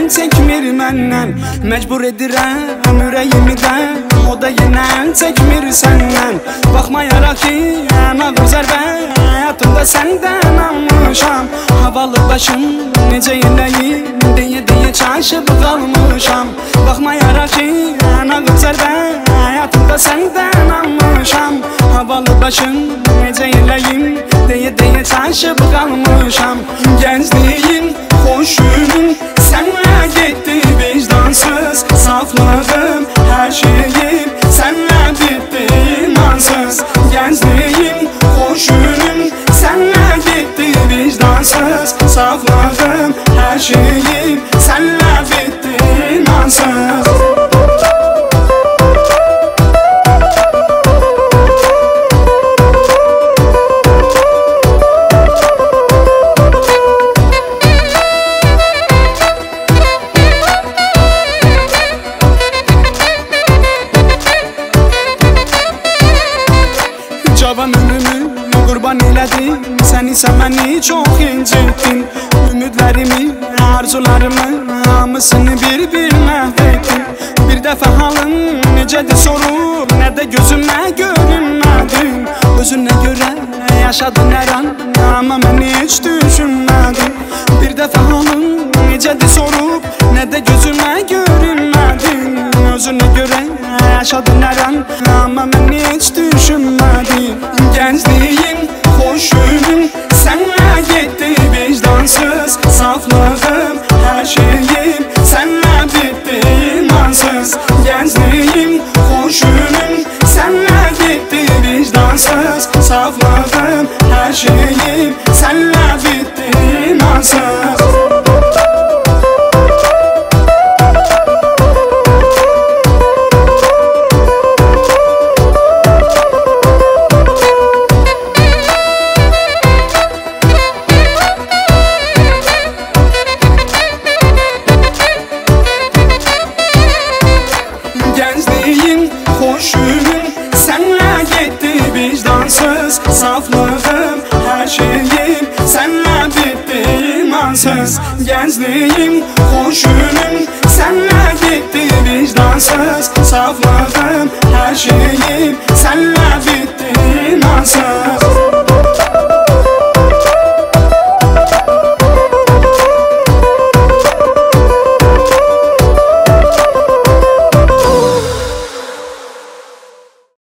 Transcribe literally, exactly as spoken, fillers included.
çəkmir məndən. Məcbur edirəm ürəyimi də, o da yenə çəkmir səndən. Baxmayaraq ki, ən ağır zərbə həyatımda səndən almışam. Havalı başım necə eləyim deyə deyə çaşıb qalmışam. Baxmayaraq ki, ən ağır zərbə həyatımda səndən almışam. Havalı başım necə eləyim deyə deyə çaşıb qalmışam. Gəncliyim, xoşum sənlə getdi, vicdansız saflığım, hər şeyim sənlə bitdi, imansız. Gəncliyim, xoşum sənlə getdi, vicdansız saflığım, hər şeyim sənlə bitdi, imansız. Cavan ömrümü qurban elədim, sən isə məni çox incitdin. Ümidlərimi, arzularımı, hamısını bir-bir məhv etdin. Bir dəfə halın necədir sorur, nə də gözümə görünmədin. Özünə görə yaşadın hər an, amma mən heç düşünmədim. Bir dəfə halın necədir sorub, nə də gözümə görünmədin. Özünə görə yaşadın hər an, amma mən heç düşünmədim. Gəncliyim, xoşum sənlə getdi, vicdansız saflığım, hər şeyim sənlə bitdi, imansız. Gəncliyim, xoşum sənlə getdi, vicdansız saflığım, hər şeyim sənlə bitdi, imansız. Gəncliyim, xoşum sənlə getdi, vicdansız saflığım, hər şeyim sənlə bitdi, imansız. Gəncliyim, xoşum sənlə getdi, vicdansız saflığım, hər şeyim sənlə bitdi, imansız.